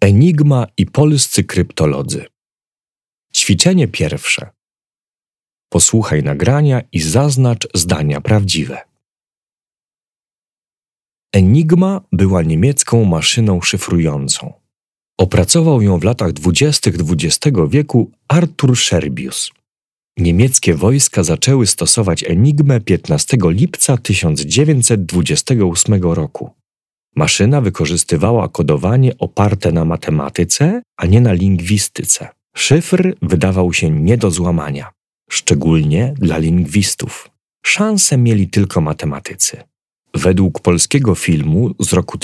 Enigma i polscy kryptolodzy. Ćwiczenie pierwsze. Posłuchaj nagrania i zaznacz zdania prawdziwe. Enigma była niemiecką maszyną szyfrującą. Opracował ją w latach 20. XX wieku Arthur Scherbius. Niemieckie wojska zaczęły stosować Enigmę 15 lipca 1928 roku. Maszyna wykorzystywała kodowanie oparte na matematyce, a nie na lingwistyce. Szyfr wydawał się nie do złamania, szczególnie dla lingwistów. Szanse mieli tylko matematycy. Według polskiego filmu z roku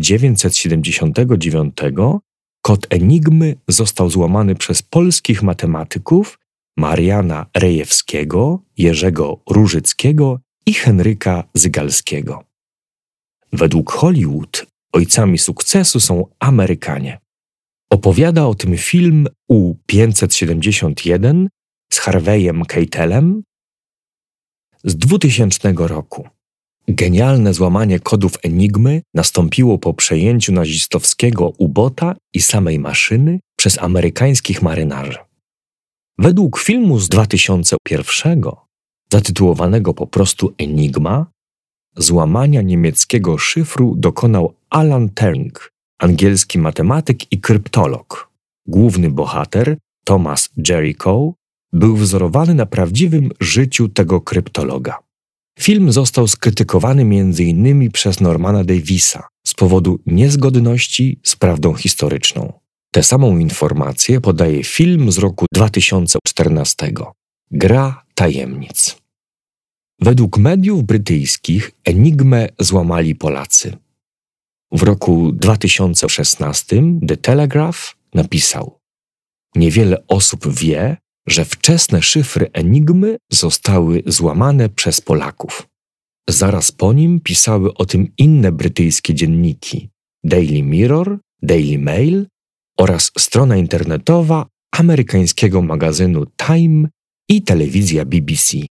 1979 kod Enigmy został złamany przez polskich matematyków Mariana Rejewskiego, Jerzego Różyckiego i Henryka Zygalskiego. Według Hollywood ojcami sukcesu są Amerykanie. Opowiada o tym film U-571 z Harveyem Keitelem z 2000 roku. Genialne złamanie kodów Enigmy nastąpiło po przejęciu nazistowskiego U-bota i samej maszyny przez amerykańskich marynarzy. Według filmu z 2001, zatytułowanego po prostu Enigma, złamania niemieckiego szyfru dokonał Alan Turing, angielski matematyk i kryptolog. Główny bohater, Thomas Jericho, był wzorowany na prawdziwym życiu tego kryptologa. Film został skrytykowany m.in. przez Normana Davisa z powodu niezgodności z prawdą historyczną. Tę samą informację podaje film z roku 2014. Gra tajemnic. Według mediów brytyjskich Enigmę złamali Polacy. W roku 2016 The Telegraph napisał: niewiele osób wie, że wczesne szyfry Enigmy zostały złamane przez Polaków. Zaraz po nim pisały o tym inne brytyjskie dzienniki Daily Mirror, Daily Mail oraz strona internetowa amerykańskiego magazynu Time i telewizja BBC.